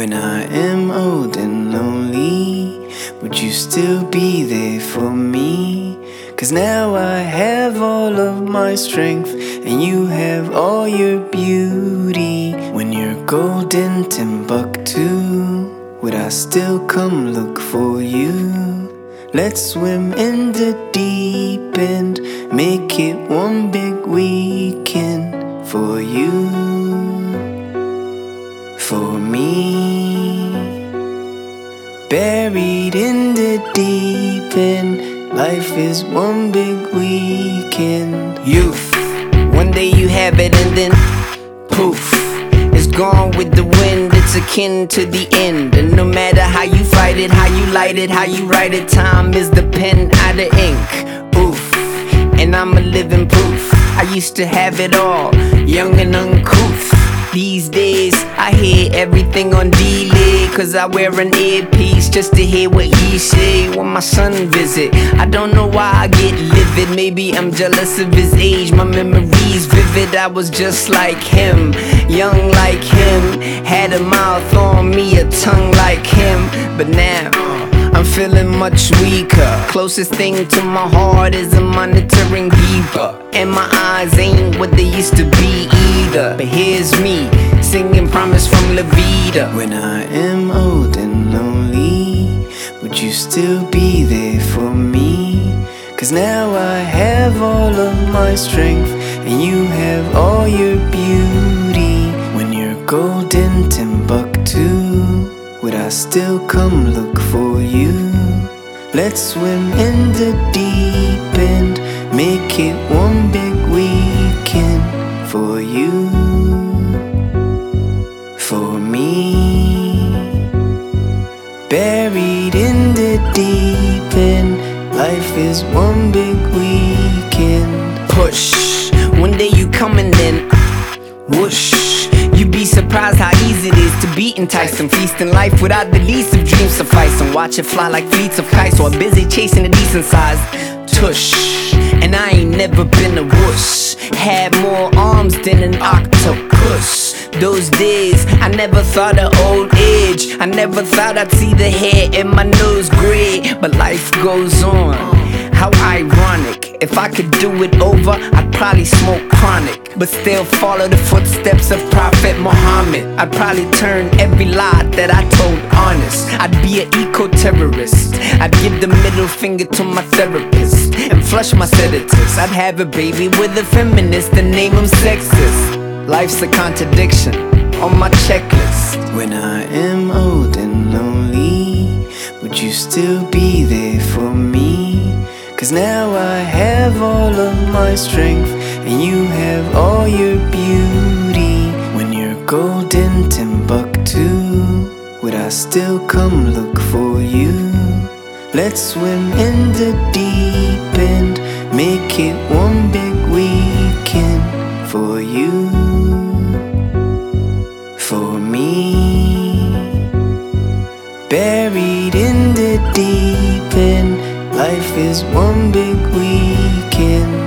When I am old and lonely, would you still be there for me? 'Cause now I have all of my strength and you have all your beauty. When you're golden Timbuktu, would I still come look for you? Let's swim in the deep end, make it one big weekend for you, for me. Buried in the deep end, life is one big weekend. Youth, one day you have it and then poof, it's gone with the wind. It's akin to the end, and no matter how you fight it, how you light it, how you write it, time is the pen out of ink. Oof, and I'm a living proof. I used to have it all, young and uncouth. These days, I hear everything on delay, 'cause I wear an earpiece just to hear what he say when my son visit. I don't know why I get livid, maybe I'm jealous of his age. My memory's vivid, I was just like him, young like him, had a mouth on me, a tongue like him. But now, I'm feeling much weaker. Closest thing to my heart is a monitoring beeper, and my eyes ain't what they used to be either. But here's me, singing Promise from La Vida. When I am old and lonely, would you still be there for me? 'Cause now I have all of my strength and you have all your beauty. When you're golden Timbuktu, would I still come look for you? Let's swim in the deep end, make it one big weekend for you, for me. Buried in the deep end, life is one big weekend. Push, one day you come and then whoosh. You'd be surprised how easy it is to be enticed and feasting life without the least of dreams suffice, and watch it fly like fleets of kites, or busy chasing a decent sized tush. And I ain't never been a wuss, had more arms than an octopus. Those days, I never thought of old age, I never thought I'd see the hair in my nose gray. But life goes on, how ironic. If I could do it over, I'd probably smoke chronic, but still follow the footsteps of Prophet Muhammad. I'd probably turn every lie that I told honest. I'd be an eco-terrorist, I'd give the middle finger to my therapist and flush my sedatives. I'd have a baby with a feminist and name him sexist. Life's a contradiction on my checklist. When I am old and lonely, would you still be there for me? 'Cause now I have all of my strength and you have all your beauty. When you're golden Timbuktu, would I still come look for you? Let's swim in the deep end, make it one big weekend for you, for me. Buried in the deep end, life is one big weekend.